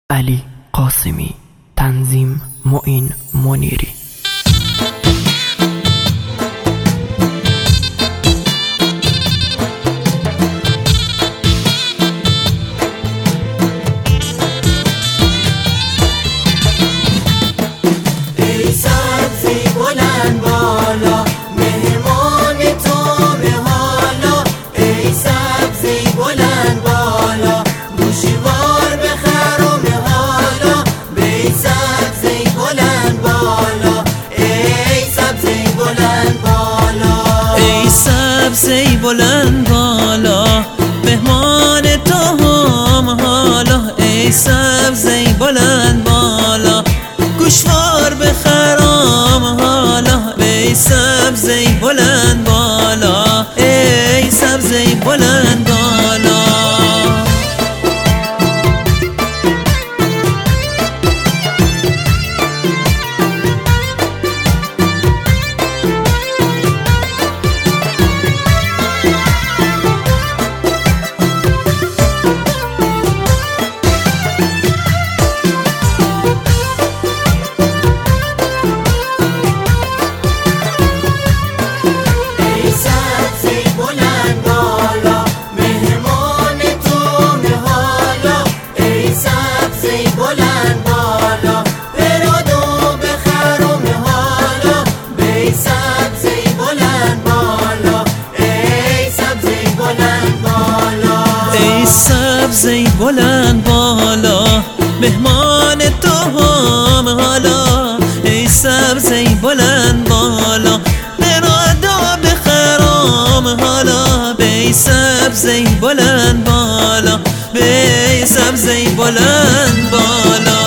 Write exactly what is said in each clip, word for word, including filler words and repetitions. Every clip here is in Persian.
علی قاسمی، تنظیم معین منیری. ای سبزی بلند بالا، مهمان تو مهالا. ای سبزی بلند بالا، گوشوار بخر و مهالا. ای سبزی بلند بالا، ای سبزی بلند بالا. ای سبزی بلند بالا، مهمان تو هم حالا. ای سبزی بلند بالا، گوشوار بخرام حالا. ای سبزی بلند بالا، ای سبزی بلند بالا. سبزی بلند بالا، مهمان تو هم حالا. ای سبزی بلند بالا، برادا بخرام حالا. ای سبزی بلند بالا، ای سبزی بلند بالا.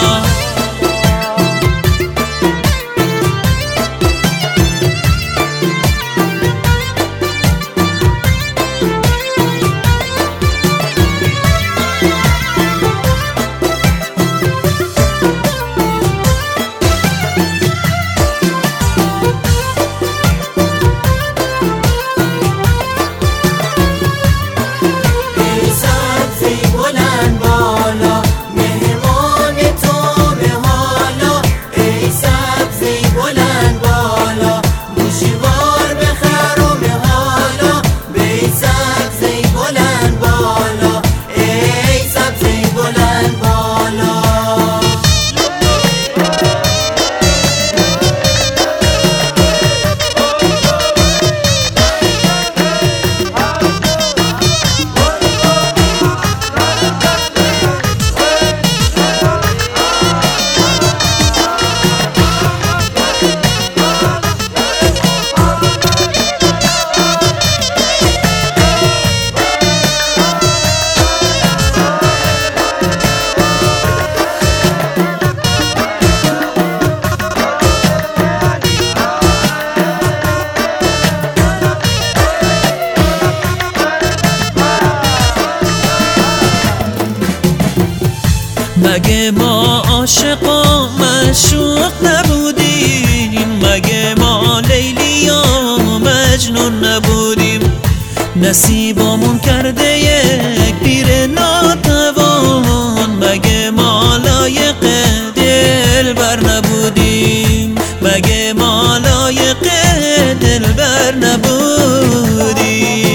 مگه ما عاشق و معشوق نبودیم؟ مگه ما لیلی و مجنون نبودیم؟ نصیبمون کرده یک پیر ناتوان. مگه ما لایق دلبر نبودیم؟ مگه ما لایق دلبر نبودیم؟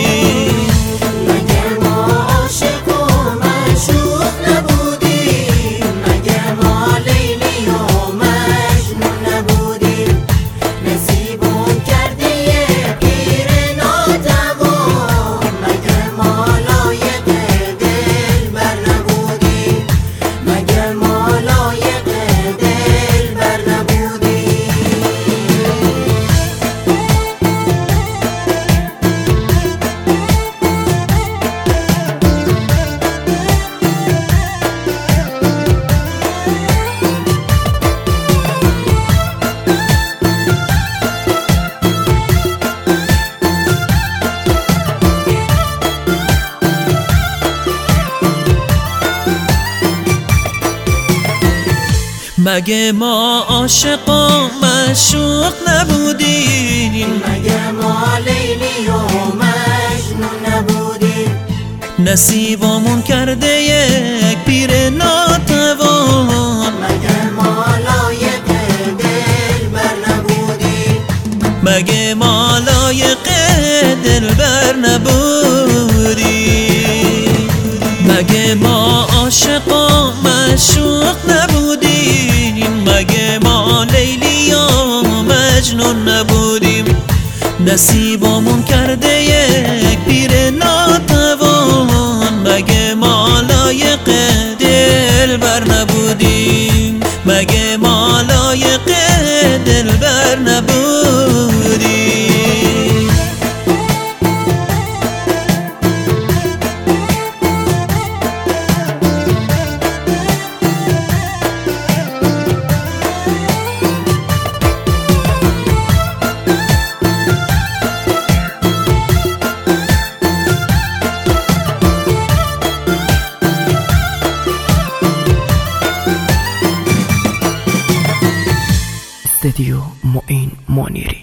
مگه ما عاشق و معشوق نبودیم؟ مگه ما لیلی و مجنون نبودیم؟ نصیبمون کرده یک پیر ناتوان. نبودیم. مگه ما عاشقا مشوق نبودیم؟ مگه ما لیلی و مجنون نبودیم؟ نصیبمون کرده یک پیر ناتوان، مگه ما لایق دلبر نبودیم؟ مگه ما لایق دلبر نبودیم؟ استديو معين منيري.